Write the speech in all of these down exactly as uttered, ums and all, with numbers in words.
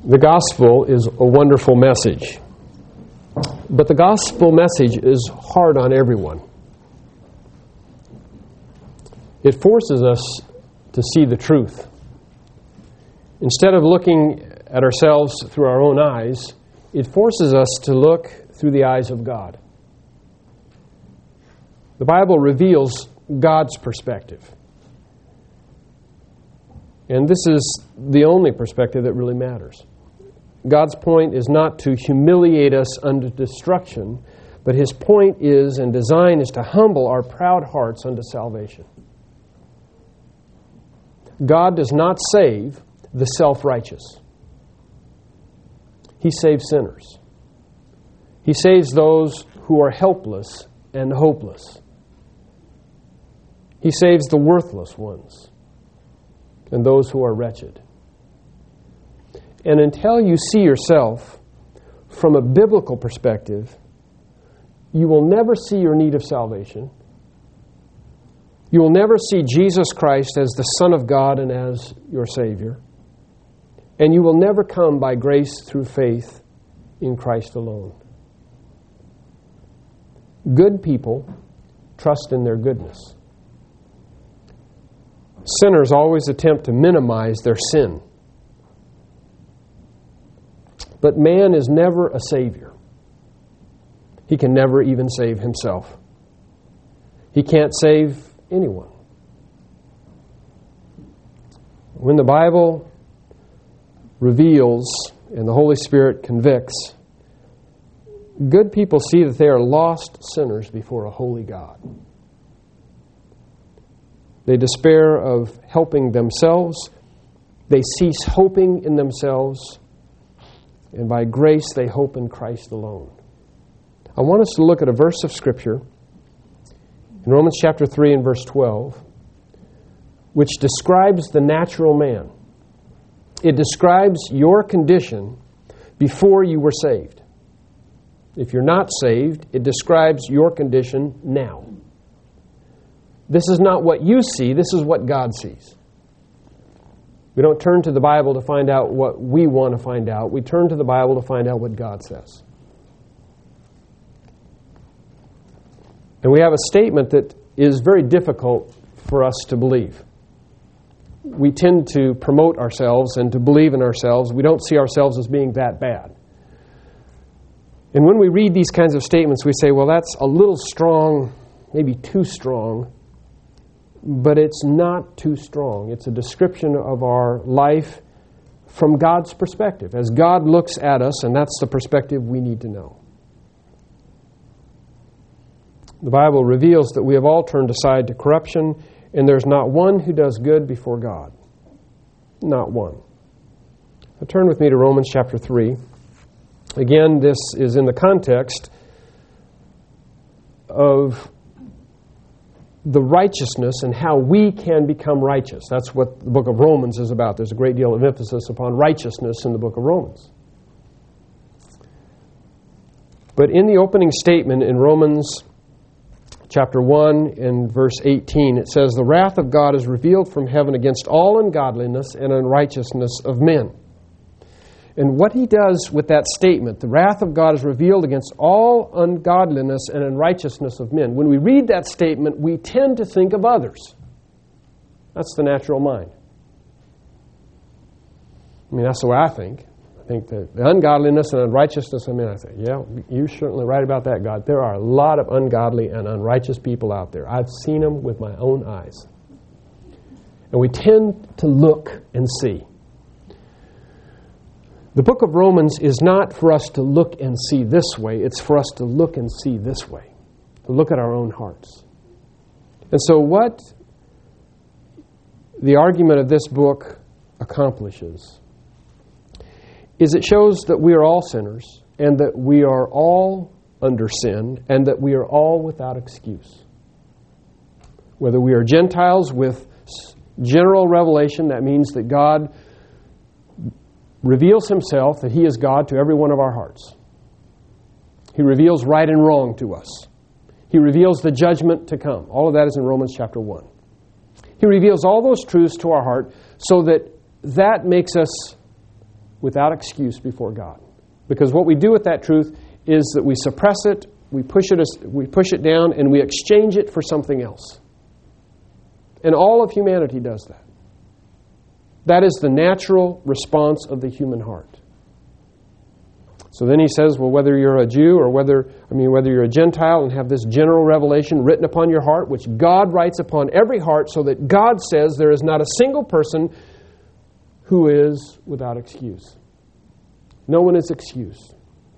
The gospel is a wonderful message, but the gospel message is hard on everyone. It forces us to see the truth. Instead of looking at ourselves through our own eyes, it forces us to look through the eyes of God. The Bible reveals God's perspective. And this is the only perspective that really matters. God's point is not to humiliate us unto destruction, but His point is and design is to humble our proud hearts unto salvation. God does not save the self-righteous. He saves sinners. He saves those who are helpless and hopeless. He saves the worthless ones and those who are wretched. And until you see yourself from a biblical perspective, you will never see your need of salvation. You will never see Jesus Christ as the Son of God and as your Savior. And you will never come by grace through faith in Christ alone. Good people trust in their goodness. Sinners always attempt to minimize their sin. But man is never a savior. He can never even save himself. He can't save anyone. When the Bible reveals and the Holy Spirit convicts, good people see that they are lost sinners before a holy God. They despair of helping themselves. They cease hoping in themselves. And by grace, they hope in Christ alone. I want us to look at a verse of Scripture in Romans chapter three and verse twelve, which describes the natural man. It describes your condition before you were saved. If you're not saved, it describes your condition now. This is not what you see, this is what God sees. We don't turn to the Bible to find out what we want to find out. We turn to the Bible to find out what God says. And we have a statement that is very difficult for us to believe. We tend to promote ourselves and to believe in ourselves. We don't see ourselves as being that bad. And when we read these kinds of statements, we say, well, that's a little strong, maybe too strong. But it's not too strong. It's a description of our life from God's perspective, as God looks at us, and that's the perspective we need to know. The Bible reveals that we have all turned aside to corruption, and there's not one who does good before God. Not one. Now turn with me to Romans chapter three. Again, this is in the context of the righteousness and how we can become righteous. That's what the book of Romans is about. There's a great deal of emphasis upon righteousness in the book of Romans. But in the opening statement in Romans chapter one and verse eighteen, it says, "The wrath of God is revealed from heaven against all ungodliness and unrighteousness of men." And what he does with that statement, the wrath of God is revealed against all ungodliness and unrighteousness of men. When we read that statement, we tend to think of others. That's the natural mind. I mean, that's the way I think. I think that the ungodliness and unrighteousness of men, I say, yeah, you're certainly right about that, God. There are a lot of ungodly and unrighteous people out there. I've seen them with my own eyes. And we tend to look and see. The book of Romans is not for us to look and see this way. It's for us to look and see this way. To look at our own hearts. And so what the argument of this book accomplishes is it shows that we are all sinners and that we are all under sin and that we are all without excuse. Whether we are Gentiles with general revelation, that means that God reveals Himself, that He is God to every one of our hearts. He reveals right and wrong to us. He reveals the judgment to come. All of that is in Romans chapter one. He reveals all those truths to our heart so that that makes us without excuse before God. Because what we do with that truth is that we suppress it, we push it, we push it down, and we exchange it for something else. And all of humanity does that. That is the natural response of the human heart. So then he says, well, whether you're a Jew or whether, I mean, whether you're a Gentile and have this general revelation written upon your heart, which God writes upon every heart, so that God says there is not a single person who is without excuse. No one is excused.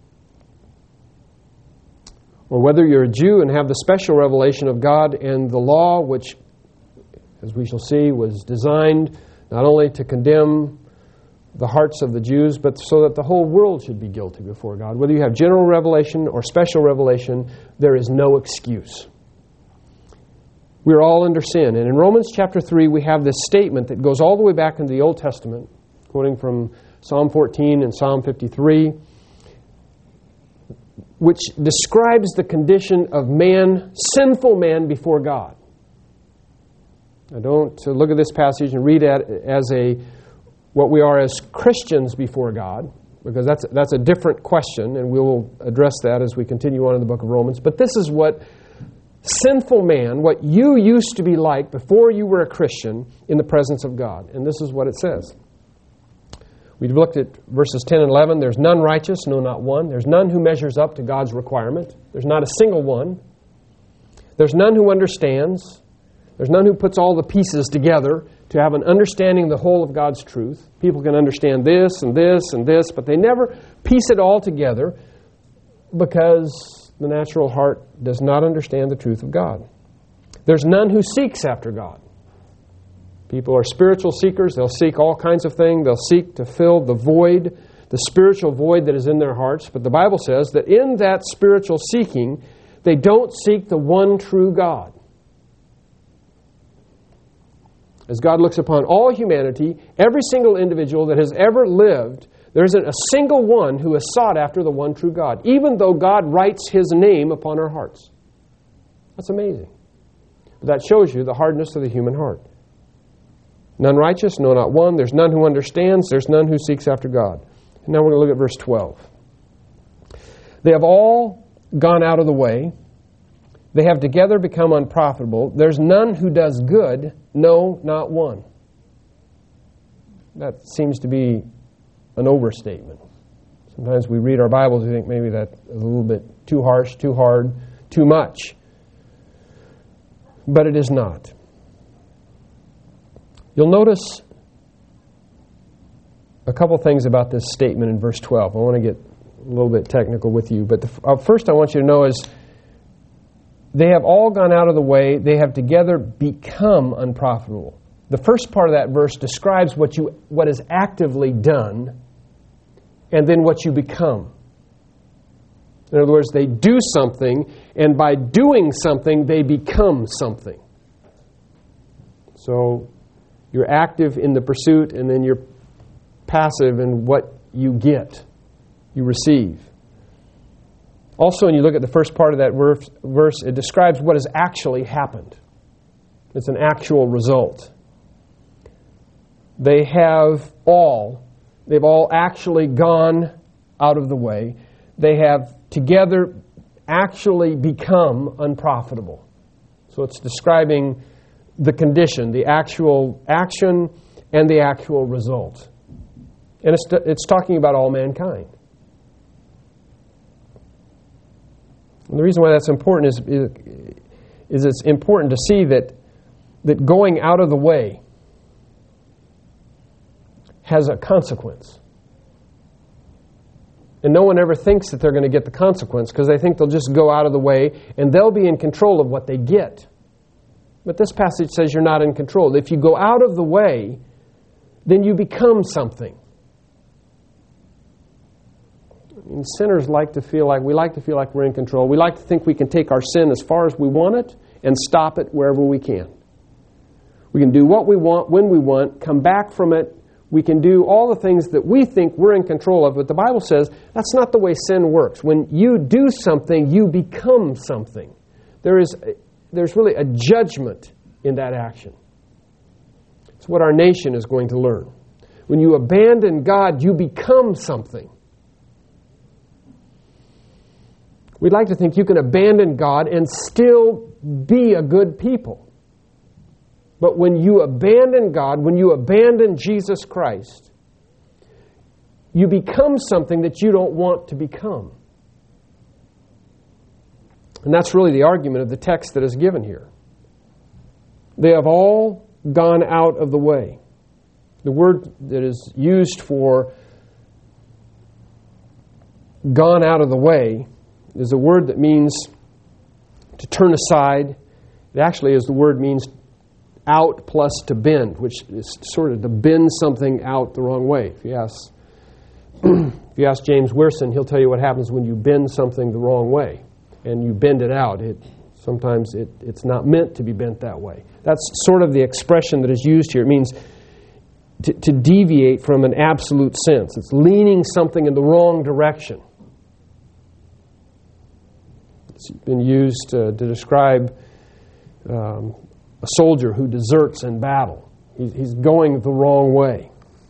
Or whether you're a Jew and have the special revelation of God and the law, which, as we shall see, was designed not only to condemn the hearts of the Jews, but so that the whole world should be guilty before God. Whether you have general revelation or special revelation, there is no excuse. We are all under sin. And in Romans chapter three, we have this statement that goes all the way back into the Old Testament, quoting from Psalm fourteen and Psalm fifty-three, which describes the condition of man, sinful man before God. Now don't look at this passage and read it as a what we are as Christians before God, because that's that's a different question, and we will address that as we continue on in the book of Romans. But this is what sinful man, what you used to be like before you were a Christian in the presence of God. And this is what it says. We've looked at verses ten and eleven. There's none righteous, no, not one. There's none who measures up to God's requirement. There's not a single one. There's none who understands. There's none who puts all the pieces together to have an understanding of the whole of God's truth. People can understand this and this and this, but they never piece it all together because the natural heart does not understand the truth of God. There's none who seeks after God. People are spiritual seekers. They'll seek all kinds of things. They'll seek to fill the void, the spiritual void that is in their hearts. But the Bible says that in that spiritual seeking, they don't seek the one true God. As God looks upon all humanity, every single individual that has ever lived, there isn't a single one who has sought after the one true God, even though God writes His name upon our hearts. That's amazing. But that shows you the hardness of the human heart. None righteous, no, not one. There's none who understands. There's none who seeks after God. And now we're going to look at verse twelve. They have all gone out of the way. They have together become unprofitable. There's none who does good, no, not one. That seems to be an overstatement. Sometimes we read our Bibles and we think maybe that's a little bit too harsh, too hard, too much. But it is not. You'll notice a couple things about this statement in verse twelve. I want to get a little bit technical with you. But the, uh, first I want you to know is they have all gone out of the way. They have together become unprofitable. The first part of that verse describes what you what is actively done and then what you become. In other words, they do something, and by doing something, they become something. So you're active in the pursuit, and then you're passive in what you get, you receive. Also, when you look at the first part of that verse, it describes what has actually happened. It's an actual result. They have all, they've all actually gone out of the way. They have together actually become unprofitable. So it's describing the condition, the actual action, and the actual result. And it's, it's talking about all mankind. And the reason why that's important is, is, is it's important to see that, that going out of the way has a consequence. And no one ever thinks that they're going to get the consequence because they think they'll just go out of the way and they'll be in control of what they get. But this passage says you're not in control. If you go out of the way, then you become something. I mean, sinners like to feel like, we like to feel like we're in control. We like to think we can take our sin as far as we want it and stop it wherever we can. We can do what we want, when we want, come back from it. We can do all the things that we think we're in control of. But the Bible says that's not the way sin works. When you do something, you become something. There is, there's really a judgment in that action. It's what our nation is going to learn. When you abandon God, you become something. We'd like to think you can abandon God and still be a good people. But when you abandon God, when you abandon Jesus Christ, you become something that you don't want to become. And that's really the argument of the text that is given here. They have all gone out of the way. The word that is used for gone out of the way is a word that means to turn aside. It actually is the word means out plus to bend, which is sort of to bend something out the wrong way. If you ask, if you ask James Weirson, he'll tell you what happens when you bend something the wrong way and you bend it out. It sometimes it, it's not meant to be bent that way. That's sort of the expression that is used here. It means to, to deviate from an absolute sense. It's leaning something in the wrong direction. It's been used uh, to describe um, a soldier who deserts in battle. He's, he's going the wrong way.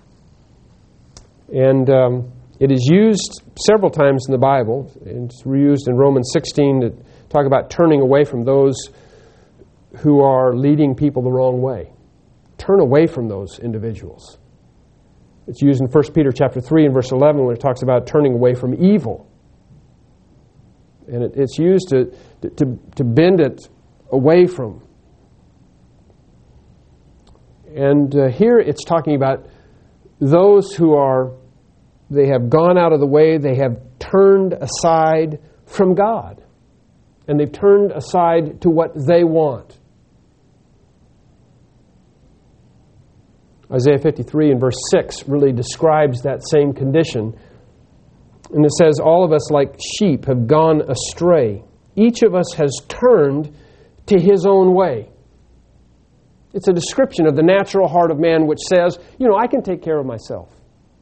And um, it is used several times in the Bible. It's reused in Romans sixteen to talk about turning away from those who are leading people the wrong way. Turn away from those individuals. It's used in First Peter chapter three and verse eleven when it talks about turning away from evil. And it, it's used to, to, to bend it away from. And uh, here it's talking about those who are, they have gone out of the way, they have turned aside from God. And they've turned aside to what they want. Isaiah fifty-three and verse six really describes that same condition. And it says, all of us like sheep have gone astray. Each of us has turned to his own way. It's a description of the natural heart of man which says, you know, I can take care of myself.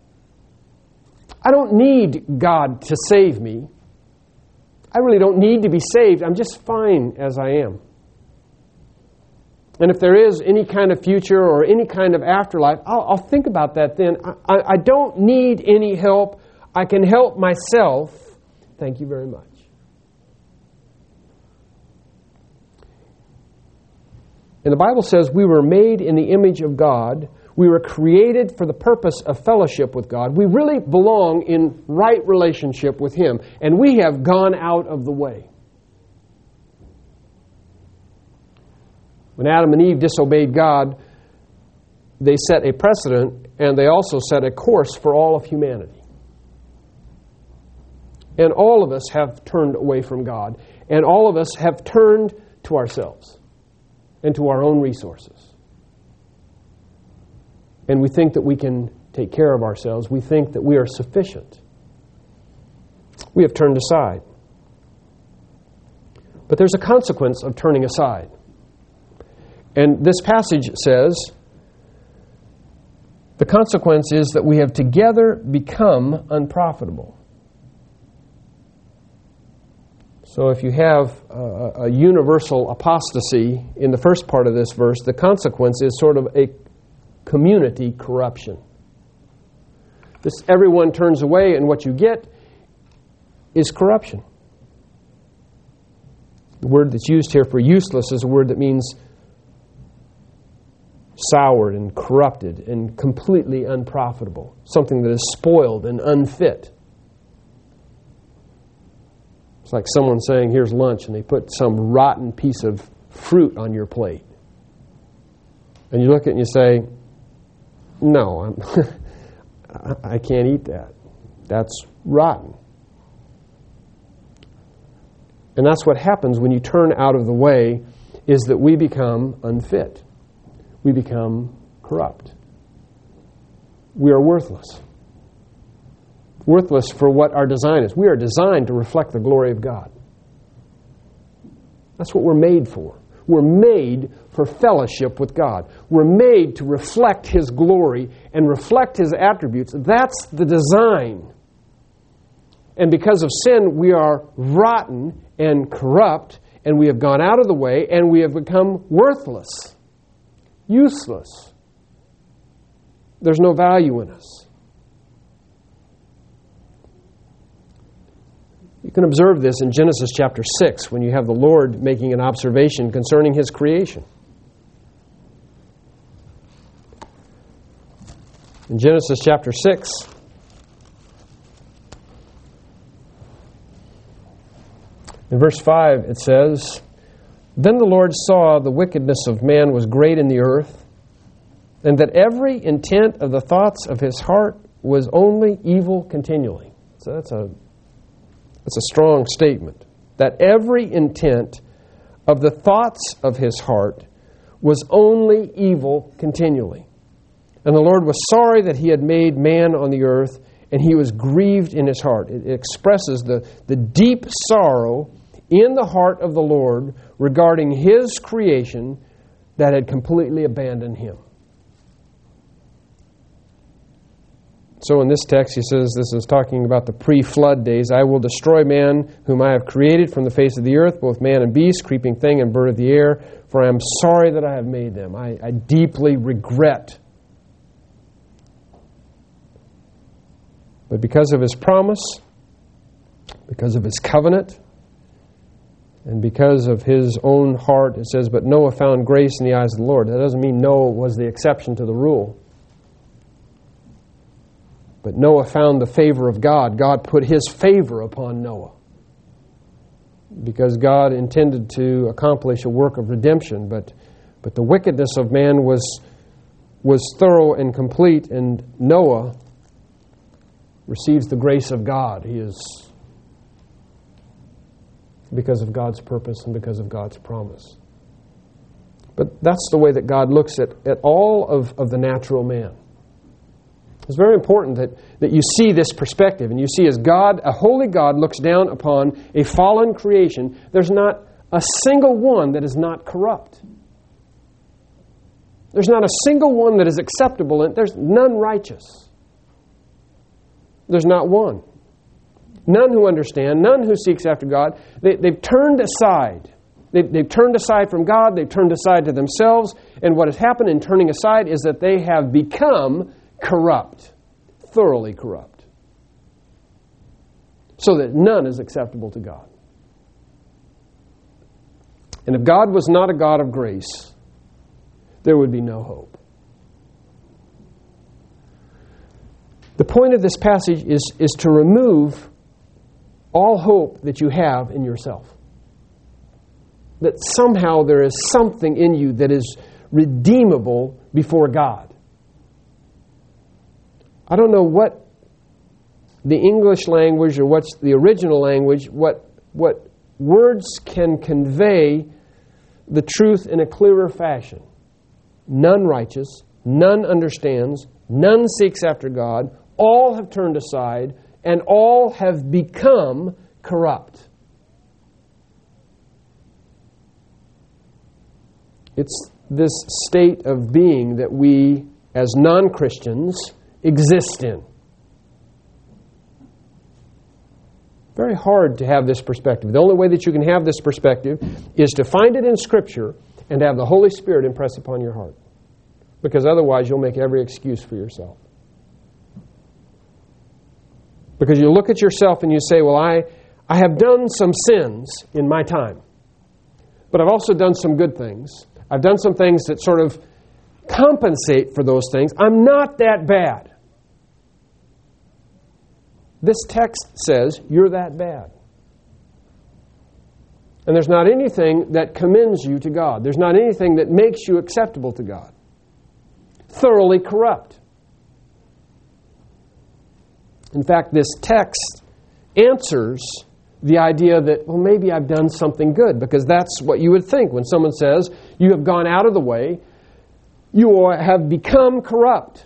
I don't need God to save me. I really don't need to be saved. I'm just fine as I am. And if there is any kind of future or any kind of afterlife, I'll, I'll think about that then. I, I don't need any help. I can help myself. Thank you very much. And the Bible says we were made in the image of God. We were created for the purpose of fellowship with God. We really belong in right relationship with Him. And we have gone out of the way. When Adam and Eve disobeyed God, they set a precedent and they also set a course for all of humanity. And all of us have turned away from God. And all of us have turned to ourselves and to our own resources. And we think that we can take care of ourselves. We think that we are sufficient. We have turned aside. But there's a consequence of turning aside. And this passage says, the consequence is that we have together become unprofitable. So if you have a, a universal apostasy in the first part of this verse, the consequence is sort of a community corruption. This everyone turns away, and what you get is corruption. The word that's used here for useless is a word that means soured and corrupted and completely unprofitable. Something that is spoiled and unfit. It's like someone saying, here's lunch, and they put some rotten piece of fruit on your plate. And you look at it and you say, no, I'm I can't eat that. That's rotten. And that's what happens when you turn out of the way, is that we become unfit. We become corrupt. We are worthless. Worthless for what our design is. We are designed to reflect the glory of God. That's what we're made for. We're made for fellowship with God. We're made to reflect His glory and reflect His attributes. That's the design. And because of sin, we are rotten and corrupt, and we have gone out of the way, and we have become worthless, useless. there's no value in us. You can observe this in Genesis chapter six when you have the Lord making an observation concerning His creation. In Genesis chapter six, in verse five it says, "Then the Lord saw the wickedness of man was great in the earth, and that every intent of the thoughts of his heart was only evil continually." So that's a that's a strong statement. That every intent of the thoughts of his heart was only evil continually. And the Lord was sorry that He had made man on the earth, and He was grieved in His heart. It expresses the, the deep sorrow in the heart of the Lord regarding His creation that had completely abandoned Him. So in this text, he says, this is talking about the pre-flood days. "I will destroy man whom I have created from the face of the earth, both man and beast, creeping thing and bird of the air, for I am sorry that I have made them. I, I deeply regret." But because of His promise, because of His covenant, and because of his own heart, it says, "But Noah found grace in the eyes of the Lord." That doesn't mean Noah was the exception to the rule. But Noah found the favor of God. God put His favor upon Noah, because God intended to accomplish a work of redemption. But but the wickedness of man was was thorough and complete, and Noah receives the grace of God. He is, because of God's purpose and because of God's promise. But that's the way that God looks at, at all of, of the natural man. It's very important that, that you see this perspective, and you see as God, a holy God, looks down upon a fallen creation, there's not a single one that is not corrupt. There's not a single one that is acceptable, and there's none righteous. There's not one. None who understand, none who seeks after God. They, they've turned aside. They've, they've turned aside from God. They've turned aside to themselves. And what has happened in turning aside is that they have become corrupt, thoroughly corrupt, so that none is acceptable to God. And if God was not a God of grace, there would be no hope. The point of this passage is, is to remove all hope that you have in yourself. That somehow there is something in you that is redeemable before God. I don't know what the English language or what's the original language, what what words can convey the truth in a clearer fashion. None righteous, none understands, none seeks after God, all have turned aside, and all have become corrupt. It's this state of being that we, as non-Christians, exist in. Very hard to have this perspective. The only way that you can have this perspective is to find it in Scripture and to have the Holy Spirit impress upon your heart. Because otherwise you'll make every excuse for yourself. Because you look at yourself and you say, well, I, I have done some sins in my time. But I've also done some good things. I've done some things that sort of compensate for those things. I'm not that bad. This text says you're that bad. And there's not anything that commends you to God. There's not anything that makes you acceptable to God. Thoroughly corrupt. In fact, this text answers the idea that, well, maybe I've done something good, because that's what you would think when someone says, you have gone out of the way, you have become corrupt.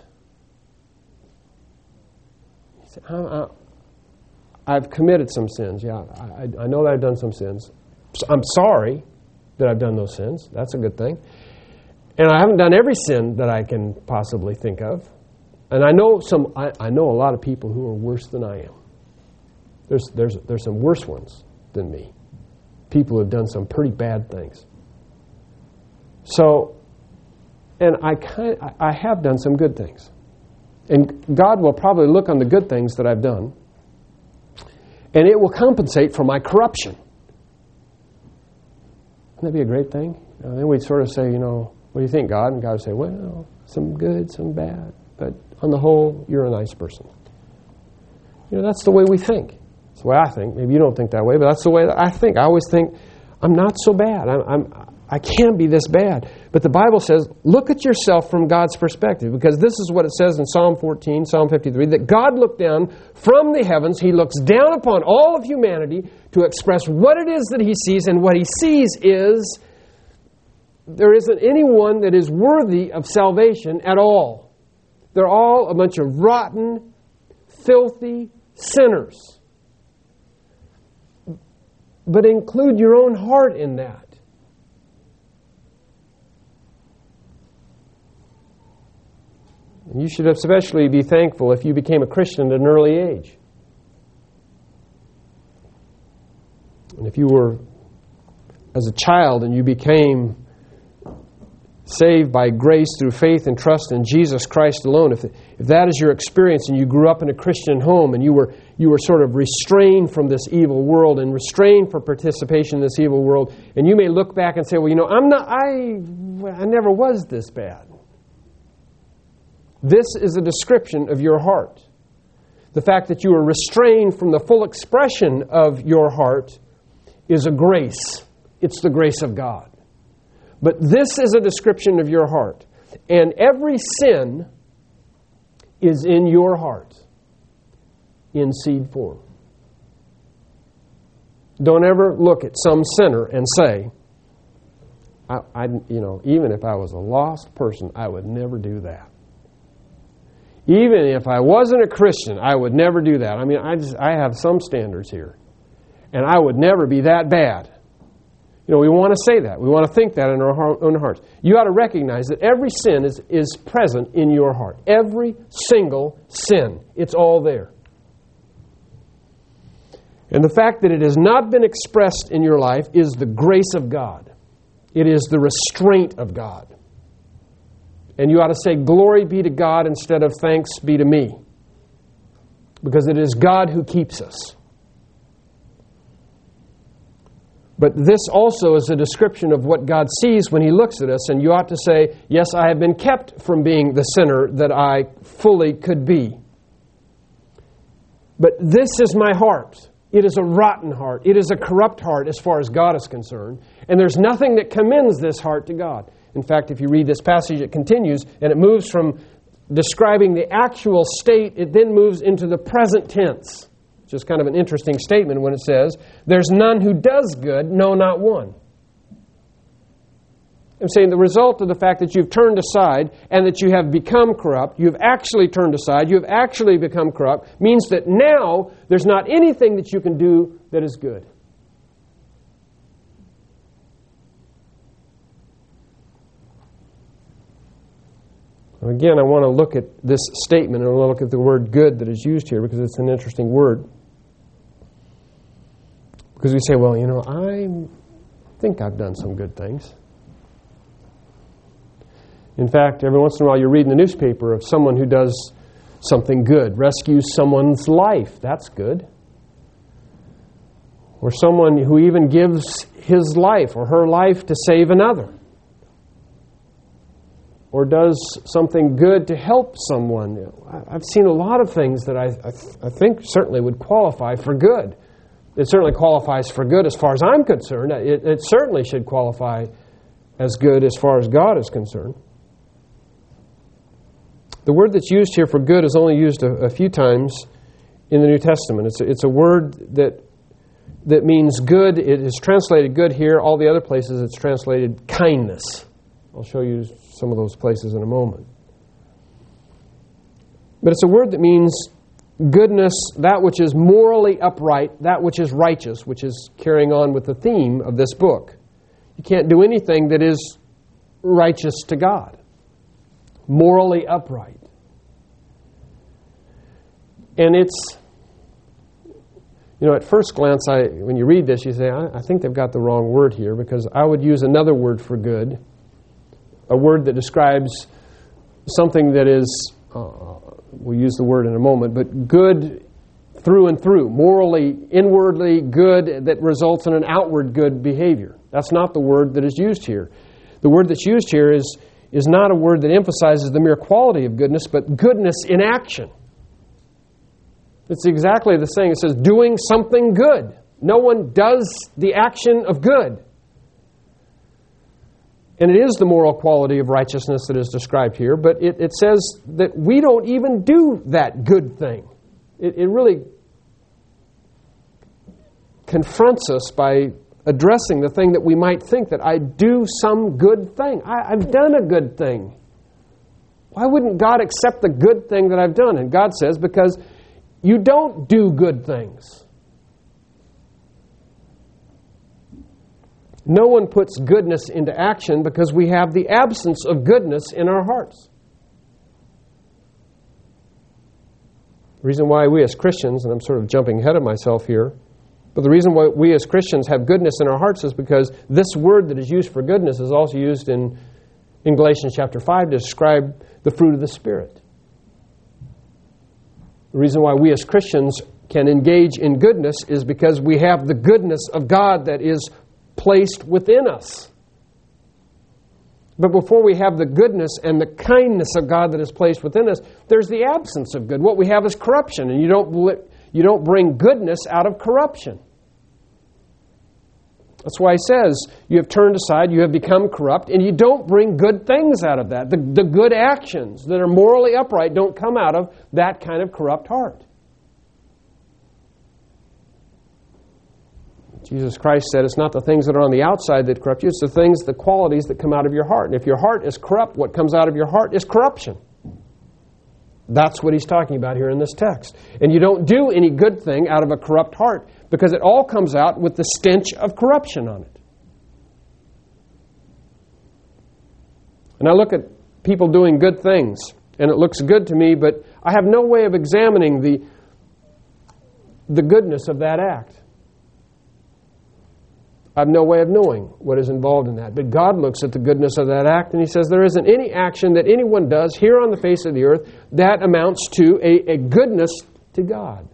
You say, oh, I've committed some sins. Yeah, I, I know that I've done some sins. I'm sorry that I've done those sins. That's a good thing. And I haven't done every sin that I can possibly think of. And I know some. I, I know a lot of people who are worse than I am. There's there's there's some worse ones than me. People who have done some pretty bad things. So, and I kind I have done some good things. And God will probably look on the good things that I've done, and it will compensate for my corruption. Wouldn't that be a great thing? Uh, then we'd sort of say, you know, what do you think, God? And God would say, well, some good, some bad. But on the whole, you're a nice person. You know, that's the way we think. That's the way I think. Maybe you don't think that way, but that's the way that I think. I always think, I'm not so bad. I'm, I'm, I can't be this bad. But the Bible says, look at yourself from God's perspective, because this is what it says in Psalm fourteen, Psalm fifty-three, that God looked down from the heavens. He looks down upon all of humanity to express what it is that He sees, and what He sees is there isn't anyone that is worthy of salvation at all. They're all a bunch of rotten, filthy sinners. But include your own heart in that. And you should especially be thankful if you became a Christian at an early age. And if you were, as a child, and you became saved by grace through faith and trust in Jesus Christ alone, if, if that is your experience, and you grew up in a Christian home, and you were you were sort of restrained from this evil world and restrained from participation in this evil world, and you may look back and say, well, you know, I'm not, I, I never was this bad. This is a description of your heart. The fact that you are restrained from the full expression of your heart is a grace. It's the grace of God. But this is a description of your heart. And every sin is in your heart in seed form. Don't ever look at some sinner and say, I, I, you know, even if I was a lost person, I would never do that. Even if I wasn't a Christian, I would never do that. I mean, I just I have some standards here. And I would never be that bad. You know, we want to say that. We want to think that in our own hearts. You ought to recognize that every sin is, is present in your heart. Every single sin. It's all there. And the fact that it has not been expressed in your life is the grace of God. It is the restraint of God. And you ought to say, glory be to God instead of thanks be to me. Because it is God who keeps us. But this also is a description of what God sees when He looks at us. And you ought to say, yes, I have been kept from being the sinner that I fully could be. But this is my heart. It is a rotten heart. It is a corrupt heart as far as God is concerned. And there's nothing that commends this heart to God. In fact, if you read this passage, it continues, and it moves from describing the actual state, it then moves into the present tense. Which is kind of an interesting statement when it says, there's none who does good, no, not one. I'm saying the result of the fact that you've turned aside and that you have become corrupt, you've actually turned aside, you've actually become corrupt, means that now there's not anything that you can do that is good. Again, I want to look at this statement and I want to look at the word good that is used here because it's an interesting word. Because we say, well, you know, I think I've done some good things. In fact, every once in a while you read in the newspaper of someone who does something good, rescues someone's life. That's good. Or someone who even gives his life or her life to save another. Or does something good to help someone. I've seen a lot of things that I, I, th- I think certainly would qualify for good. It certainly qualifies for good as far as I'm concerned. It, it certainly should qualify as good as far as God is concerned. The word that's used here for good is only used a, a few times in the New Testament. It's a, it's a word that that means good. It is translated good here. All the other places it's translated kindness. I'll show you some of those places in a moment. But it's a word that means goodness, that which is morally upright, that which is righteous, which is carrying on with the theme of this book. You can't do anything that is righteous to God. Morally upright. And it's, you know, at first glance, I when you read this, you say, I, I think they've got the wrong word here, because I would use another word for good, a word that describes something that is uh, we'll use the word in a moment, but good through and through, morally, inwardly good that results in an outward good behavior. That's not the word that is used here. The word that's used here is, is not a word that emphasizes the mere quality of goodness, but goodness in action. It's exactly the same. It says doing something good. No one does the action of good. And it is the moral quality of righteousness that is described here, but it, it says that we don't even do that good thing. It, it really confronts us by addressing the thing that we might think that I do some good thing. I, I've done a good thing. Why wouldn't God accept the good thing that I've done? And God says, because you don't do good things. No one puts goodness into action because we have the absence of goodness in our hearts. The reason why we as Christians, and I'm sort of jumping ahead of myself here, but the reason why we as Christians have goodness in our hearts is because this word that is used for goodness is also used in, in Galatians chapter five to describe the fruit of the Spirit. The reason why we as Christians can engage in goodness is because we have the goodness of God that is placed within us. But before we have the goodness and the kindness of God that is placed within us, there's the absence of good. What we have is corruption, and you don't, you don't bring goodness out of corruption. That's why he says, you have turned aside, you have become corrupt, and you don't bring good things out of that. The, the good actions that are morally upright don't come out of that kind of corrupt heart. Jesus Christ said it's not the things that are on the outside that corrupt you, it's the things, the qualities that come out of your heart. And if your heart is corrupt, what comes out of your heart is corruption. That's what he's talking about here in this text. And you don't do any good thing out of a corrupt heart because it all comes out with the stench of corruption on it. And I look at people doing good things, and it looks good to me, but I have no way of examining the, the goodness of that act. I have no way of knowing what is involved in that. But God looks at the goodness of that act, and he says there isn't any action that anyone does here on the face of the earth that amounts to a, a goodness to God.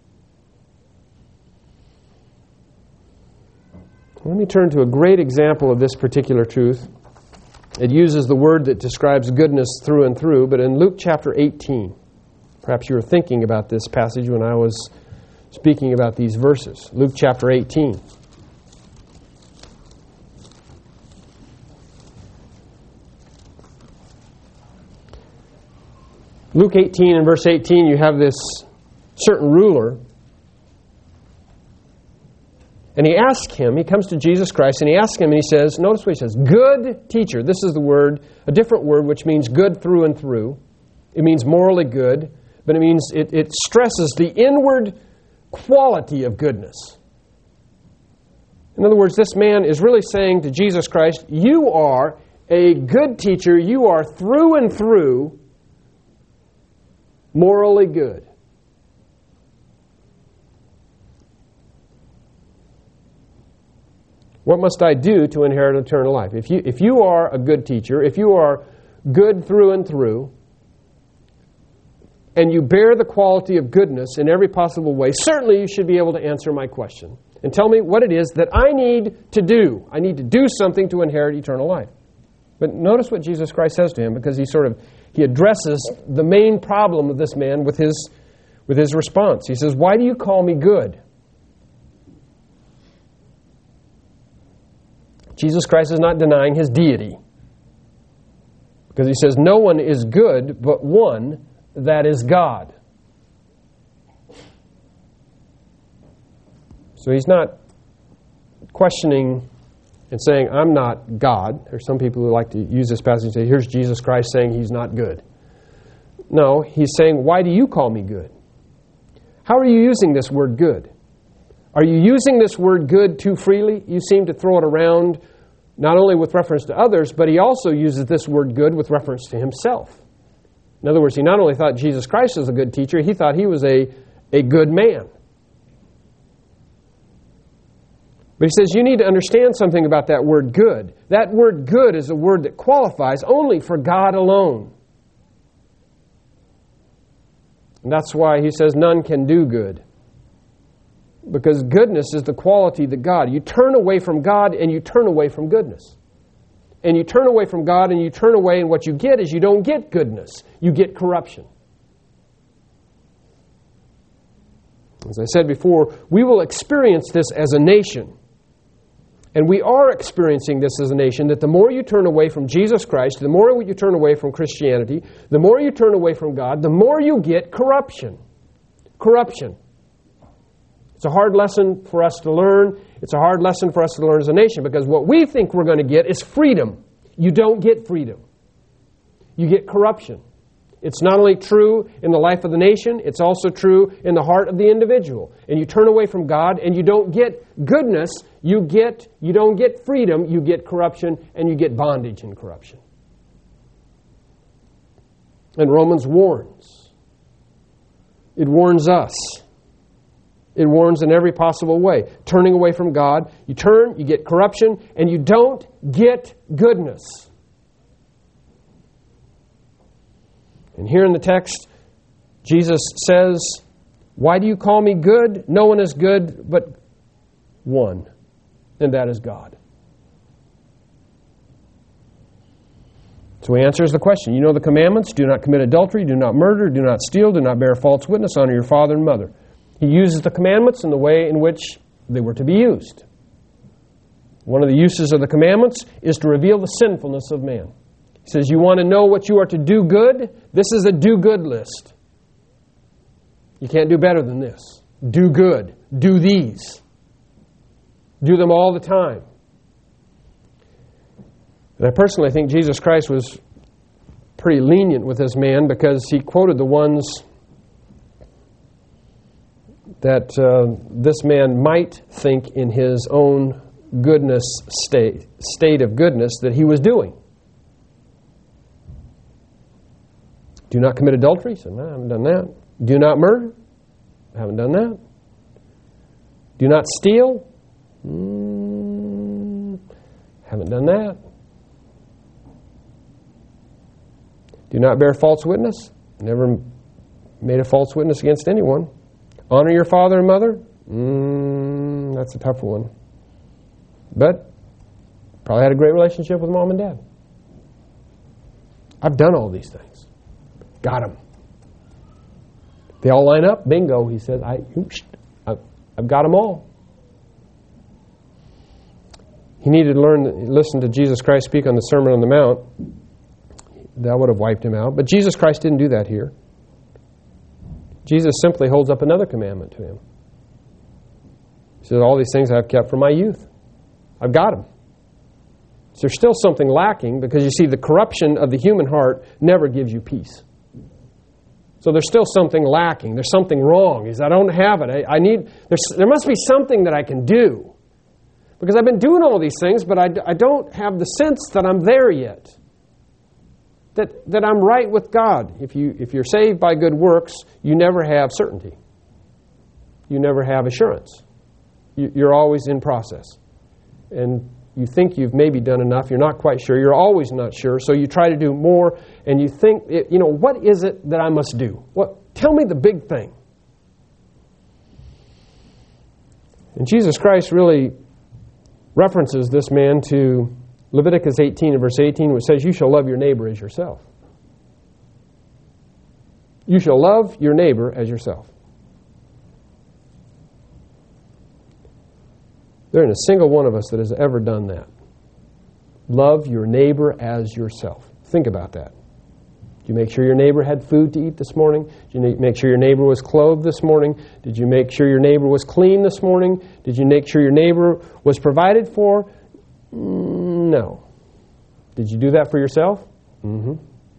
Let me turn to a great example of this particular truth. It uses the word that describes goodness through and through, but in Luke chapter eighteen. Perhaps you were thinking about this passage when I was speaking about these verses. Luke chapter eighteen. Luke eighteen and verse eighteen, you have this certain ruler. And he asks him, he comes to Jesus Christ, and he asks him, and he says, notice what he says, good teacher. This is the word, a different word, which means good through and through. It means morally good, but it means it, it stresses the inward quality of goodness. In other words, this man is really saying to Jesus Christ, you are a good teacher, you are through and through morally good. What must I do to inherit eternal life? If you, if you are a good teacher, if you are good through and through, and you bear the quality of goodness in every possible way, certainly you should be able to answer my question and tell me what it is that I need to do. I need to do something to inherit eternal life. But notice what Jesus Christ says to him, because he sort of he addresses the main problem of this man with his with his response. He says, "Why do you call me good?" Jesus Christ is not denying his deity, because he says, "No one is good but one, that is God." So he's not questioning and saying, I'm not God. There's some people who like to use this passage and say, here's Jesus Christ saying he's not good. No, he's saying, why do you call me good? How are you using this word good? Are you using this word good too freely? You seem to throw it around not only with reference to others, but he also uses this word good with reference to himself. In other words, he not only thought Jesus Christ was a good teacher, he thought he was a, a good man. But he says you need to understand something about that word good. That word good is a word that qualifies only for God alone. And that's why he says none can do good. Because goodness is the quality that God. You turn away from God and you turn away from goodness. And you turn away from God and you turn away, and what you get is you don't get goodness. You get corruption. As I said before, we will experience this as a nation. And we are experiencing this as a nation, that the more you turn away from Jesus Christ, the more you turn away from Christianity, the more you turn away from God, the more you get corruption. Corruption. It's a hard lesson for us to learn. It's a hard lesson for us to learn as a nation, because what we think we're going to get is freedom. You don't get freedom. You get corruption. It's not only true in the life of the nation, it's also true in the heart of the individual. And you turn away from God and you don't get goodness, you get you don't get freedom, you get corruption, and you get bondage and corruption. And Romans warns. It warns us. It warns in every possible way. Turning away from God, you turn, you get corruption, and you don't get goodness. And here in the text, Jesus says, "Why do you call me good? No one is good but one, and that is God." So he answers the question. You know the commandments: do not commit adultery, do not murder, do not steal, do not bear false witness, honor your father and mother. He uses the commandments in the way in which they were to be used. One of the uses of the commandments is to reveal the sinfulness of man. He says, you want to know what you are to do good? This is a do good list. You can't do better than this. Do good. Do these. Do them all the time. And I personally think Jesus Christ was pretty lenient with this man, because he quoted the ones that uh, this man might think in his own goodness state, state of goodness that he was doing. Do not commit adultery? So, no, I haven't done that. Do not murder? I haven't done that. Do not steal? Mm, haven't done that. Do not bear false witness? Never made a false witness against anyone. Honor your father and mother? Mm, that's a tough one. But probably had a great relationship with mom and dad. I've done all these things. Got them. They all line up. Bingo, he says. I, I've, I've got them all. He needed to learn, listen to Jesus Christ speak on the Sermon on the Mount. That would have wiped him out. But Jesus Christ didn't do that here. Jesus simply holds up another commandment to him. He says, all these things I've kept from my youth. I've got them. So there's still something lacking, because you see, the corruption of the human heart never gives you peace. So there's still something lacking. There's something wrong. Is I don't have it. I, I need. There's, there must be something that I can do, because I've been doing all these things, but I, I don't have the sense that I'm there yet. That that I'm right with God. If you if you're saved by good works, you never have certainty. You never have assurance. You, you're always in process, and you think you've maybe done enough. You're not quite sure. You're always not sure. So you try to do more, and you think, you know, what is it that I must do? What? Tell me the big thing. And Jesus Christ really references this man to Leviticus eighteen and verse eighteen, which says, you shall love your neighbor as yourself. You shall love your neighbor as yourself. There isn't a single one of us that has ever done that. Love your neighbor as yourself. Think about that. Did you make sure your neighbor had food to eat this morning? Did you make sure your neighbor was clothed this morning? Did you make sure your neighbor was clean this morning? Did you make sure your neighbor was provided for? No. Did you do that for yourself? Mm-hmm.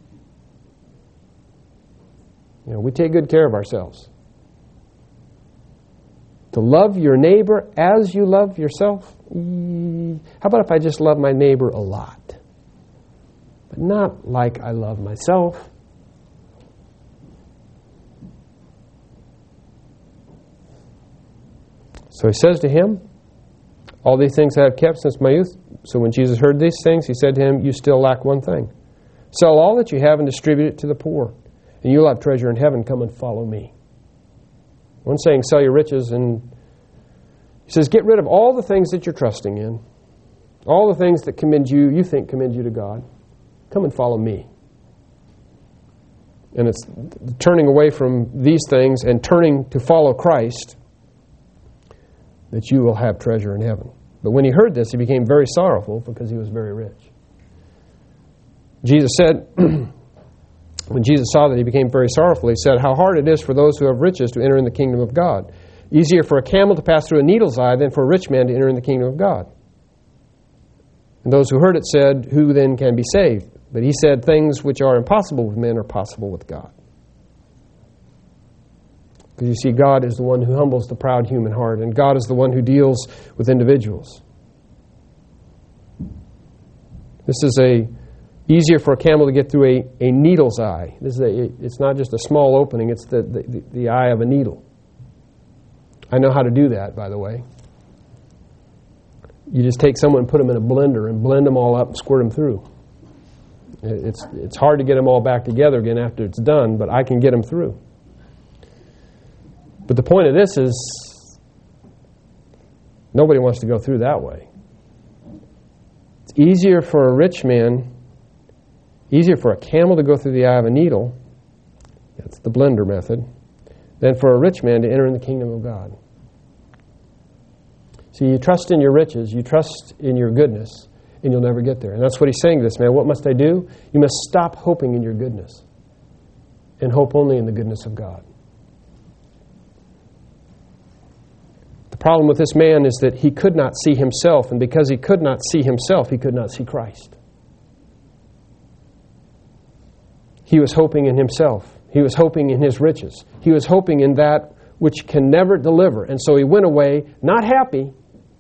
You know, we take good care of ourselves. To love your neighbor as you love yourself? How about if I just love my neighbor a lot? But not like I love myself. So he says to him, all these things I have kept since my youth. So when Jesus heard these things, he said to him, you still lack one thing. Sell all that you have and distribute it to the poor, and you'll have treasure in heaven. Come and follow me. One saying, sell your riches, and he says, get rid of all the things that you're trusting in, all the things that commend you, you think commend you to God. Come and follow me. And it's turning away from these things and turning to follow Christ that you will have treasure in heaven. But when he heard this, he became very sorrowful because he was very rich. Jesus said, when Jesus saw that he became very sorrowful, he said, how hard it is for those who have riches to enter in the kingdom of God. Easier for a camel to pass through a needle's eye than for a rich man to enter in the kingdom of God. And those who heard it said, who then can be saved? But he said, things which are impossible with men are possible with God. Because you see, God is the one who humbles the proud human heart, and God is the one who deals with individuals. This is a easier for a camel to get through a, a needle's eye. This is a, it's not just a small opening, it's the, the, the eye of a needle. I know how to do that, by the way. You just take someone and put them in a blender and blend them all up and squirt them through. It's, it's hard to get them all back together again after it's done, but I can get them through. But the point of this is, nobody wants to go through that way. It's easier for a rich man, easier for a camel to go through the eye of a needle, that's the blender method, than for a rich man to enter in the kingdom of God. See, you trust in your riches, you trust in your goodness, and you'll never get there. And that's what he's saying to this man. What must I do? You must stop hoping in your goodness and hope only in the goodness of God. The problem with this man is that he could not see himself, and because he could not see himself, he could not see Christ. He was hoping in himself. He was hoping in his riches. He was hoping in that which can never deliver. And so he went away not happy.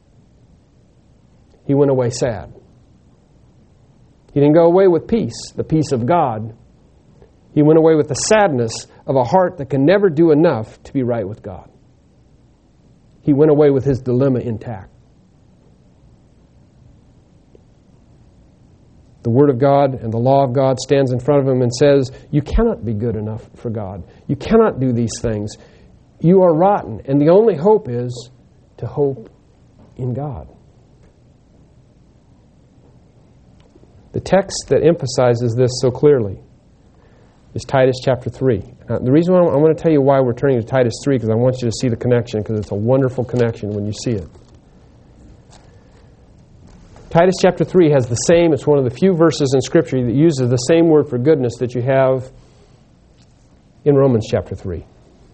He went away sad. He didn't go away with peace, the peace of God. He went away with the sadness of a heart that can never do enough to be right with God. He went away with his dilemma intact. The Word of God and the law of God stands in front of him and says, you cannot be good enough for God. You cannot do these things. You are rotten, and the only hope is to hope in God. The text that emphasizes this so clearly is Titus chapter three. Now, the reason why I want to tell you why we're turning to Titus three, because I want you to see the connection, because it's a wonderful connection when you see it. Titus chapter three has the same, it's one of the few verses in Scripture that uses the same word for goodness that you have in Romans chapter three.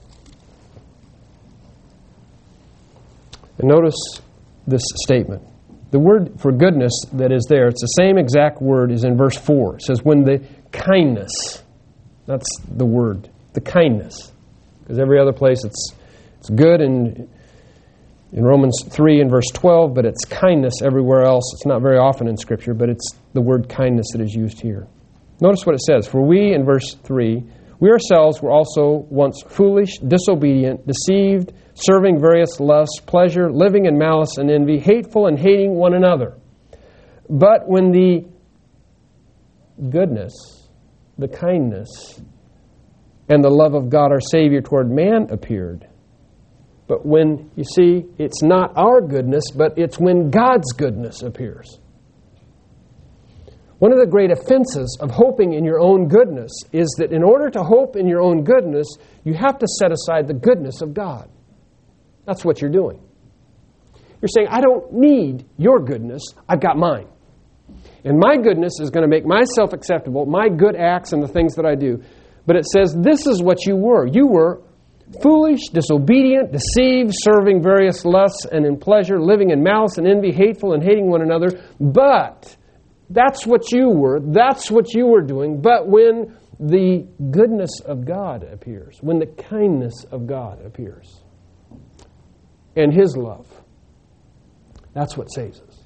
And notice this statement. The word for goodness that is there, it's the same exact word as in verse four. It says, when the kindness, that's the word, the kindness. Because every other place it's it's good in, in Romans three and verse twelve, but it's kindness everywhere else. It's not very often in Scripture, but it's the word kindness that is used here. Notice what it says. For we, in verse three, we ourselves were also once foolish, disobedient, deceived, serving various lusts, pleasure, living in malice and envy, hateful and hating one another. But when the goodness, the kindness, and the love of God our Savior toward man appeared. But when, you see, it's not our goodness, but it's when God's goodness appears. One of the great offenses of hoping in your own goodness is that in order to hope in your own goodness, you have to set aside the goodness of God. That's what you're doing. You're saying, I don't need your goodness, I've got mine. And my goodness is going to make myself acceptable, my good acts and the things that I do. But it says, this is what you were. You were foolish, disobedient, deceived, serving various lusts and in pleasure, living in malice and envy, hateful and hating one another. But that's what you were. That's what you were doing. But when the goodness of God appears, when the kindness of God appears, and His love, that's what saves us.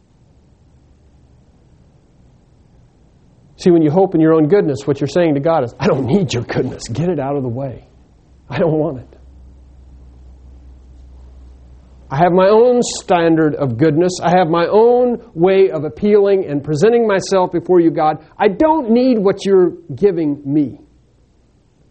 See, when you hope in your own goodness, what you're saying to God is, I don't need your goodness. Get it out of the way. I don't want it. I have my own standard of goodness. I have my own way of appealing and presenting myself before you, God. I don't need what you're giving me.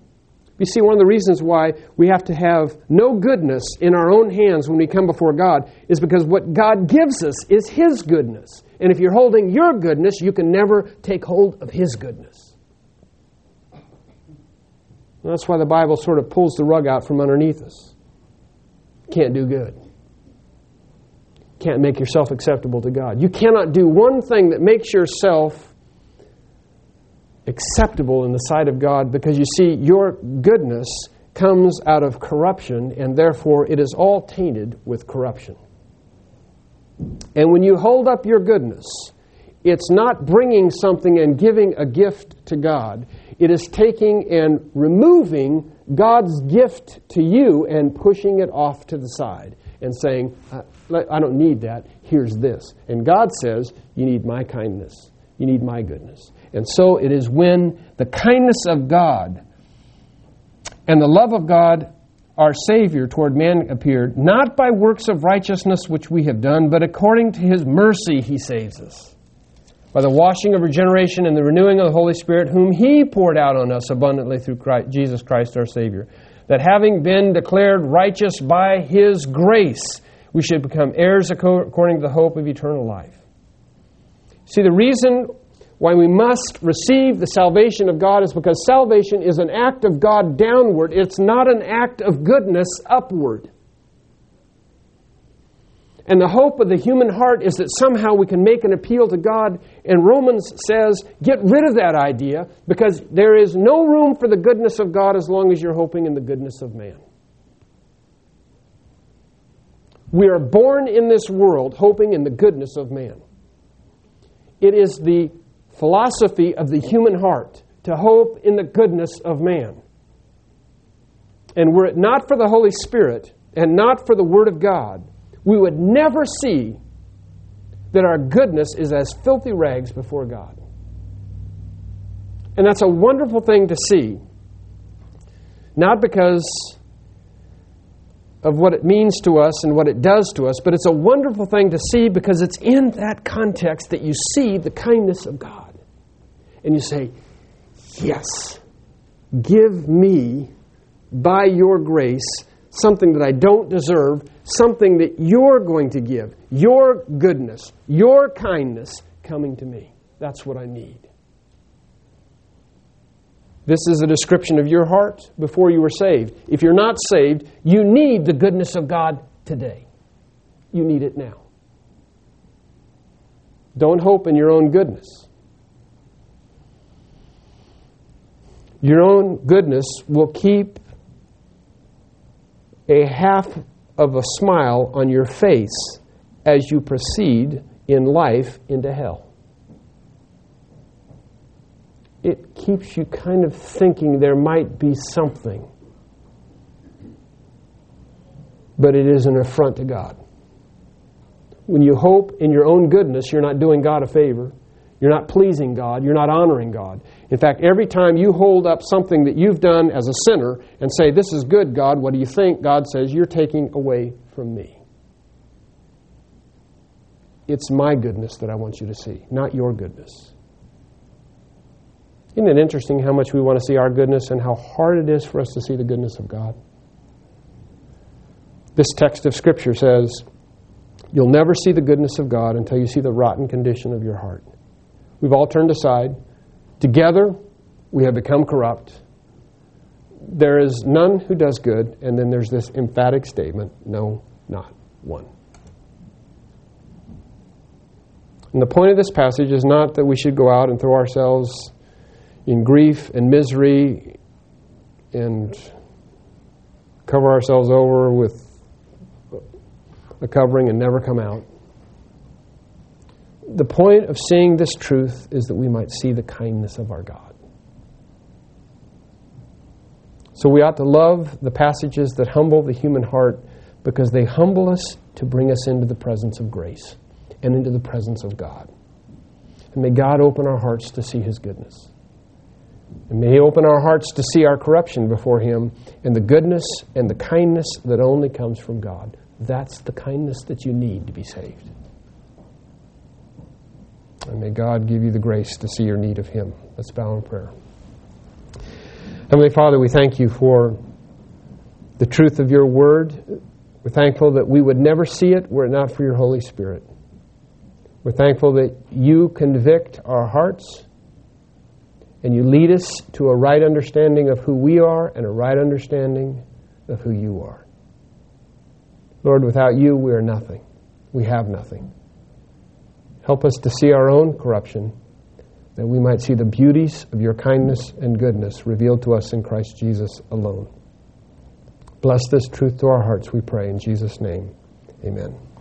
You see, one of the reasons why we have to have no goodness in our own hands when we come before God is because what God gives us is His goodness. And if you're holding your goodness, you can never take hold of His goodness. And that's why the Bible sort of pulls the rug out from underneath us. Can't do good. Can't make yourself acceptable to God. You cannot do one thing that makes yourself acceptable in the sight of God, because you see, your goodness comes out of corruption, and therefore it is all tainted with corruption. And when you hold up your goodness, it's not bringing something and giving a gift to God. It is taking and removing God's gift to you and pushing it off to the side and saying, I don't need that, here's this. And God says, you need my kindness, you need my goodness. And so it is when the kindness of God and the love of God, our Savior, toward man appeared, not by works of righteousness which we have done, but according to His mercy He saves us, by the washing of regeneration and the renewing of the Holy Spirit, whom He poured out on us abundantly through Christ, Jesus Christ our Savior, that having been declared righteous by His grace, we should become heirs according to the hope of eternal life. See, the reason why we must receive the salvation of God is because salvation is an act of God downward. It's not an act of goodness upward. And the hope of the human heart is that somehow we can make an appeal to God. And Romans says, get rid of that idea, because there is no room for the goodness of God as long as you're hoping in the goodness of man. We are born in this world hoping in the goodness of man. It is the philosophy of the human heart to hope in the goodness of man. And were it not for the Holy Spirit and not for the Word of God, we would never see that our goodness is as filthy rags before God. And that's a wonderful thing to see, not because of what it means to us and what it does to us, but it's a wonderful thing to see because it's in that context that you see the kindness of God. And you say, yes, give me, by your grace, something that I don't deserve, something that you're going to give, your goodness, your kindness coming to me. That's what I need. This is a description of your heart before you were saved. If you're not saved, you need the goodness of God today. You need it now. Don't hope in your own goodness. Your own goodness will keep a half of a smile on your face as you proceed in life into hell. It keeps you kind of thinking there might be something. But it is an affront to God. When you hope in your own goodness, you're not doing God a favor. You're not pleasing God. You're not honoring God. In fact, every time you hold up something that you've done as a sinner and say, this is good, God, what do you think? God says, you're taking away from me. It's my goodness that I want you to see, not your goodness. Isn't it interesting how much we want to see our goodness and how hard it is for us to see the goodness of God? This text of Scripture says, you'll never see the goodness of God until you see the rotten condition of your heart. We've all turned aside. Together, we have become corrupt. There is none who does good, and then there's this emphatic statement, no, not one. And the point of this passage is not that we should go out and throw ourselves in grief and misery and cover ourselves over with a covering and never come out. The point of seeing this truth is that we might see the kindness of our God. So we ought to love the passages that humble the human heart because they humble us to bring us into the presence of grace and into the presence of God. And may God open our hearts to see His goodness. And may He open our hearts to see our corruption before Him and the goodness and the kindness that only comes from God. That's the kindness that you need to be saved. And may God give you the grace to see your need of Him. Let's bow in prayer. Heavenly Father, we thank you for the truth of your word. We're thankful that we would never see it were it not for your Holy Spirit. We're thankful that you convict our hearts and you lead us to a right understanding of who we are and a right understanding of who you are. Lord, without you, we are nothing. We have nothing. Help us to see our own corruption, that we might see the beauties of your kindness and goodness revealed to us in Christ Jesus alone. Bless this truth to our hearts, we pray, in Jesus' name. Amen.